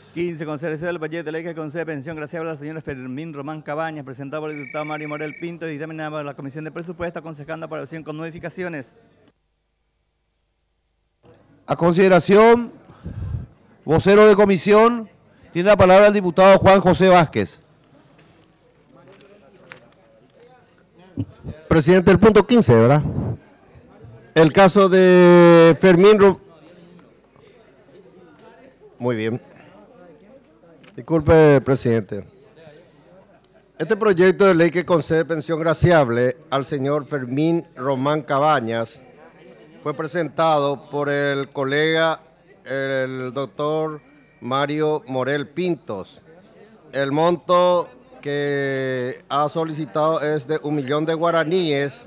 15. Consideración del proyecto de ley que concede pensión graciable al señor Fermín Román Cabañas, presentado por el diputado Mario Morel Pinto y dictaminado por la Comisión de Presupuesto, aconsejando aprobación con modificaciones. A consideración, vocero de comisión, tiene la palabra el diputado Juan José Vázquez. Presidente, el punto 15, ¿verdad? El caso de Muy bien. Disculpe, presidente. Este proyecto de ley que concede pensión graciable al señor Fermín Román Cabañas fue presentado por el colega, el doctor Mario Morel Pintos. El monto que ha solicitado es de 1.000.000 de guaraníes.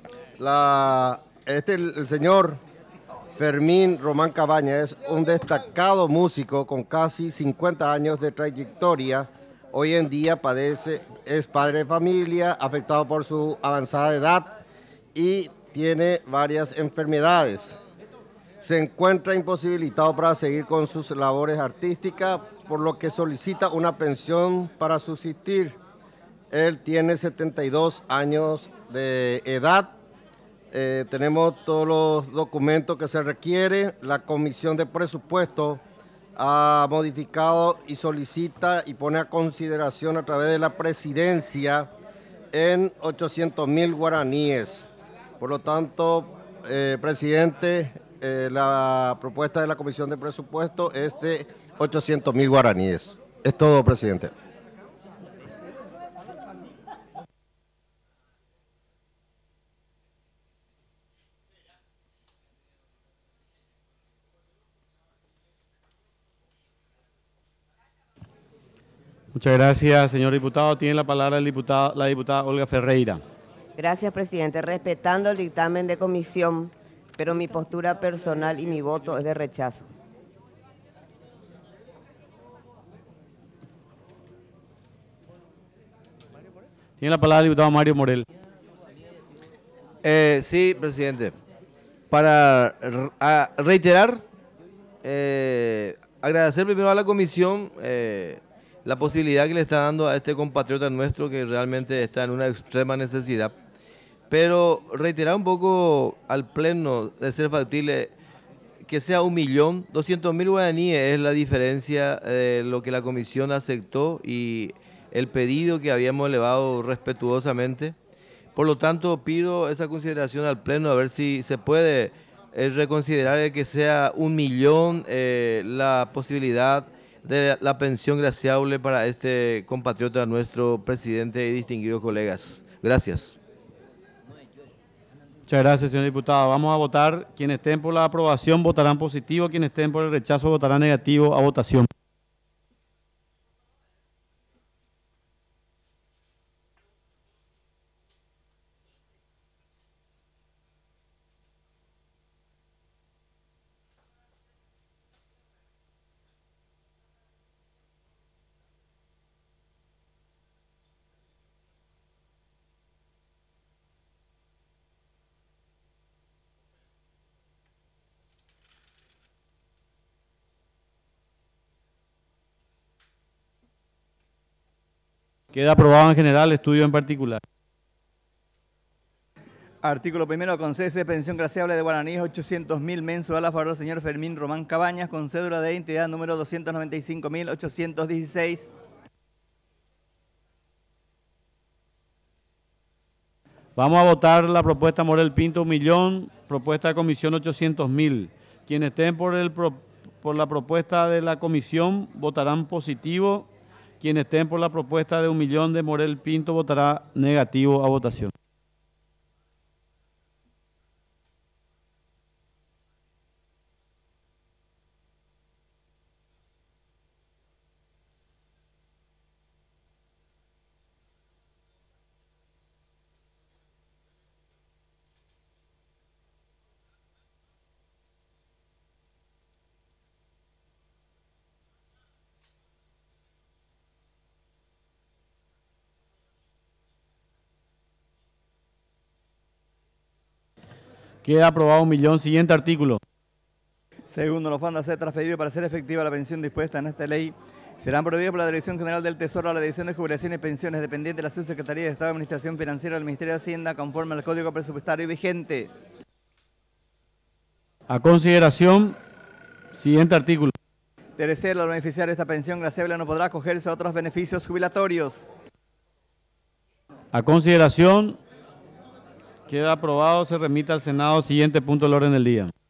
El señor Fermín Román Cabañas es un destacado músico con casi 50 años de trayectoria. Hoy en día es padre de familia, afectado por su avanzada edad y tiene varias enfermedades. Se encuentra imposibilitado para seguir con sus labores artísticas, por lo que solicita una pensión para subsistir. Él tiene 72 años de edad. Tenemos todos los documentos que se requiere. La Comisión de Presupuesto ha modificado y solicita y pone a consideración a través de la presidencia en 800.000 guaraníes. Por lo tanto, presidente, la propuesta de la Comisión de Presupuesto es de 800.000 guaraníes. Es todo, presidente. Muchas gracias, señor diputado. Tiene la palabra la diputada Olga Ferreira. Gracias, presidente. Respetando el dictamen de comisión, pero mi postura personal y mi voto es de rechazo. Tiene la palabra el diputado Mario Morel. Sí, presidente. Para reiterar, agradecer primero a la comisión la posibilidad que le está dando a este compatriota nuestro que realmente está en una extrema necesidad. Pero reiterar un poco al pleno de ser factible que sea 1.200.000 guaraníes es la diferencia de lo que la comisión aceptó y el pedido que habíamos elevado respetuosamente. Por lo tanto, pido esa consideración al pleno a ver si se puede reconsiderar que sea 1.000.000 la posibilidad de la pensión graciable para este compatriota nuestro, presidente y distinguidos colegas. Gracias. Muchas gracias, señor diputado. Vamos a votar. Quienes estén por la aprobación votarán positivo, quienes estén por el rechazo votarán negativo a votación. Queda aprobado en general, estudio en particular. Artículo primero. Concede pensión graciable de guaraníes 800.000 mensual a favor del señor Fermín Román Cabañas con cédula de identidad número 295.816. Vamos a votar la propuesta Morel Pinto 1.000.000, propuesta de comisión 800.000. Quienes estén por la propuesta de la comisión votarán positivo. Quienes estén por la propuesta de 1.000.000 de Morel Pinto votará negativo a votación. Queda aprobado 1.000.000. Siguiente artículo. Segundo, los fondos a ser transferidos para hacer efectiva la pensión dispuesta en esta ley Serán prohibidos por la Dirección General del Tesoro a la División de Jubilaciones y Pensiones dependiente de la Subsecretaría de Estado de Administración Financiera del Ministerio de Hacienda conforme al Código Presupuestario vigente. A consideración, siguiente artículo. Tercero, al beneficiario de esta pensión graciable no podrá acogerse a otros beneficios jubilatorios. A consideración, queda aprobado, se remite al Senado. Siguiente punto del orden del día.